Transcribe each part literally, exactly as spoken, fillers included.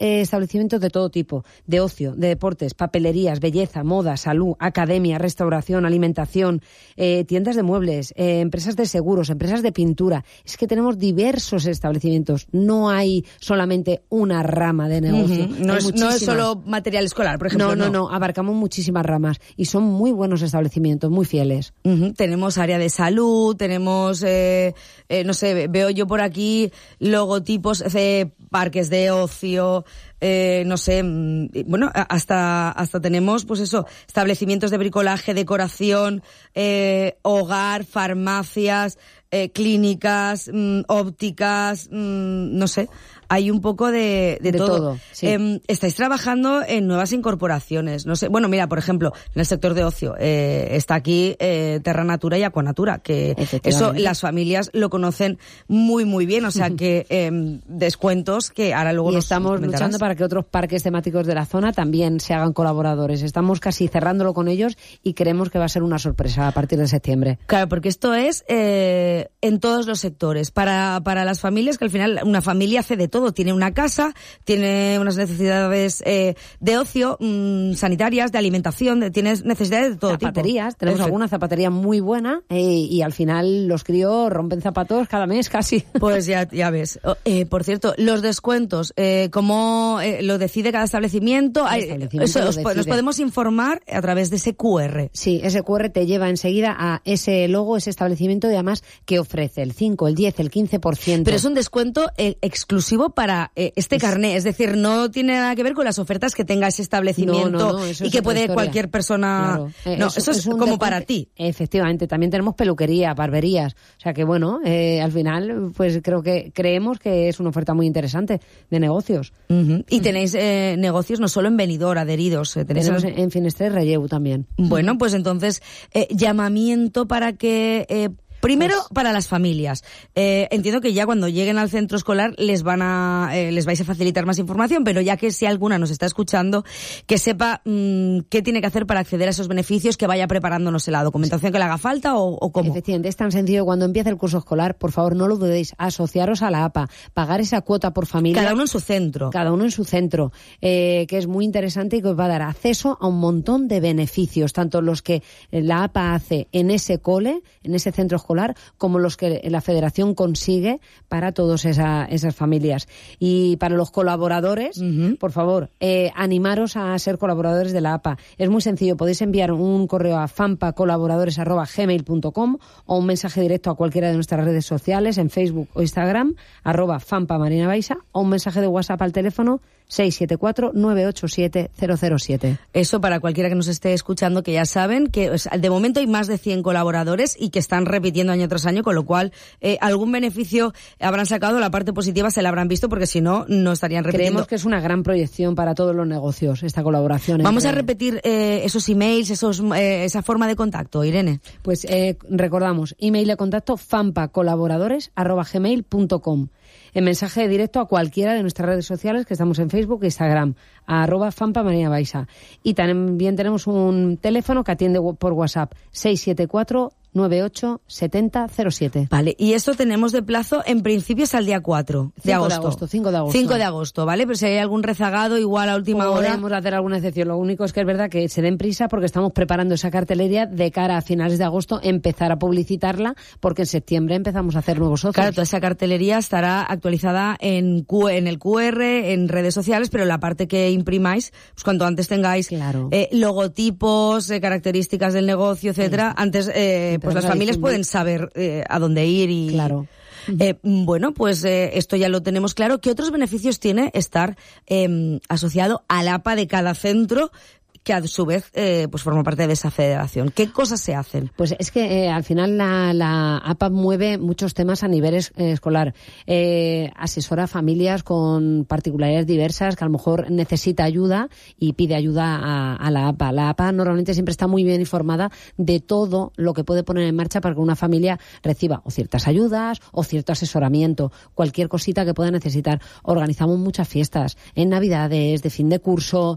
eh, establecimientos de todo tipo, de ocio, de deportes, papelerías, belleza, moda, salud, academia, restauración, alimentación, eh, tiendas de muebles, eh, empresas de seguros, empresas de pintura. Es que tenemos diversos establecimientos. No hay solamente una rama de negocio. Uh-huh. No, es, no es solo material escolar, por ejemplo. No, no, no, no. Abarcamos muchísimas ramas y son muy buenos establecimientos, muy fieles. Uh-huh. Tenemos área de salud, tenemos, eh, eh, no sé, veo yo por aquí logotipos de parques de ocio, eh, no sé, bueno, hasta hasta tenemos, pues eso, establecimientos de bricolaje, decoración, eh, hogar, farmacias, eh, clínicas, mmm, ópticas, mmm, no sé. Hay un poco de, de, de todo. todo sí. eh, estáis trabajando en nuevas incorporaciones. No sé, bueno, mira, por ejemplo, en el sector de ocio eh, está aquí eh, Terra Natura y Aquanatura, que eso las familias lo conocen muy, muy bien. O sea, que eh, descuentos que ahora luego y nos estamos comentarás. luchando para que otros parques temáticos de la zona también se hagan colaboradores. Estamos casi cerrándolo con ellos y creemos que va a ser una sorpresa a partir de septiembre. Claro, porque esto es eh, en todos los sectores. Para, para las familias, que al final una familia hace de todo. Tiene una casa, tiene unas necesidades eh, de ocio, mmm, sanitarias, de alimentación, de, tienes necesidades de todo zapaterías, tipo. Tenemos Perfecto. alguna zapatería muy buena eh, y al final los críos rompen zapatos cada mes casi. Pues ya, ya ves. Eh, por cierto, los descuentos, eh, ¿cómo eh, lo decide cada establecimiento? Cada Hay, establecimiento eso, lo os, decide. nos podemos informar a través de ese cu erre. Sí, ese cu erre te lleva enseguida a ese logo, ese establecimiento y además que ofrece el cinco, el diez, el quince por ciento. Pero es un descuento eh, exclusivo para eh, este es, carné, es decir, no tiene nada que ver con las ofertas que tenga ese establecimiento no, no, no, eso y es que puede historia. cualquier persona... Claro. Eh, no, eso, eso es, es un como descuento, para ti. Efectivamente, también tenemos peluquería, barberías, o sea que bueno, eh, al final pues creo que creemos que es una oferta muy interesante de negocios. Uh-huh. Y tenéis eh, negocios no solo en Benidorm, adheridos. Eh, tenéis tenemos en, en Finestrés, Relleu también. Bueno, pues entonces, eh, llamamiento para que... Eh, Primero, pues, para las familias. Eh, entiendo que ya cuando lleguen al centro escolar les van a, eh, les vais a facilitar más información, pero ya que si alguna nos está escuchando, que sepa mmm, qué tiene que hacer para acceder a esos beneficios, que vaya preparándonos la documentación que le haga falta o, o cómo. Efectivamente, es tan sencillo. Cuando empiece el curso escolar, por favor, no lo dudéis, asociaros a la A P A, pagar esa cuota por familia. Cada uno en su centro. Cada uno en su centro, eh, que es muy interesante y que os va a dar acceso a un montón de beneficios, tanto los que la A P A hace en ese cole, en ese centro escolar, como los que la Federación consigue para todas esa, esas familias. Y para los colaboradores, uh-huh. por favor, eh, animaros a ser colaboradores de la A P A. Es muy sencillo, podéis enviar un correo a fampacolaboradores arroba gmail punto com o un mensaje directo a cualquiera de nuestras redes sociales, en Facebook o Instagram, arroba fampa Marina Baixa, o un mensaje de WhatsApp al teléfono seis siete cuatro nueve ocho siete cero cero siete. Eso para cualquiera que nos esté escuchando, que ya saben que o sea, de momento hay más de cien colaboradores y que están repitiendo año tras año, con lo cual eh, algún beneficio habrán sacado, la parte positiva se la habrán visto, porque si no, no estarían repitiendo. Creemos que es una gran proyección para todos los negocios, esta colaboración. Vamos entre... a repetir eh, esos emails, esos, eh, esa forma de contacto, Irene. Pues eh, recordamos, email de contacto fampacolaboradores arroba gmail punto com. En mensaje directo a cualquiera de nuestras redes sociales, que estamos en Facebook e Instagram, a arroba fampa Marina Baixa. Y también tenemos un teléfono que atiende por WhatsApp, seis siete cuatro nueve ocho siete cero cero siete. Vale, y esto tenemos de plazo, en principio es al día cuatro de agosto. de agosto. cinco de agosto. cinco de agosto, ¿vale? Pero si hay algún rezagado, igual a última hora... Podemos hacer alguna excepción. Lo único es que es verdad que se den prisa porque estamos preparando esa cartelería de cara a finales de agosto, empezar a publicitarla, porque en septiembre empezamos a hacer nuevos socios. Claro, toda esa cartelería estará actualizada en, Q, en el cu erre, en redes sociales, pero la parte que imprimáis, pues cuanto antes tengáis claro. eh, logotipos, eh, características del negocio, etcétera, antes... Eh, pues las familias pueden saber eh, a dónde ir y... Claro. Eh, bueno, pues eh, esto ya lo tenemos claro. ¿Qué otros beneficios tiene estar eh, asociado al A P A de cada centro, que a su vez eh, pues forma parte de esa federación? ¿Qué cosas se hacen? Pues es que eh, al final la, la A P A mueve muchos temas a nivel es, eh, escolar. Eh, asesora a familias con particularidades diversas que a lo mejor necesita ayuda y pide ayuda a, a la A P A. La A P A normalmente siempre está muy bien informada de todo lo que puede poner en marcha para que una familia reciba o ciertas ayudas o cierto asesoramiento, cualquier cosita que pueda necesitar. Organizamos muchas fiestas en Navidades, de fin de curso,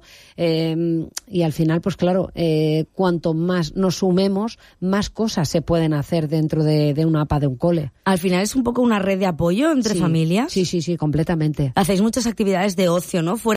eh, y al final, pues claro, eh, cuanto más nos sumemos, más cosas se pueden hacer dentro de, de una A P A de un cole. Al final es un poco una red de apoyo entre sí, familias. Sí, sí, sí, completamente. Hacéis muchas actividades de ocio, ¿no? Fuera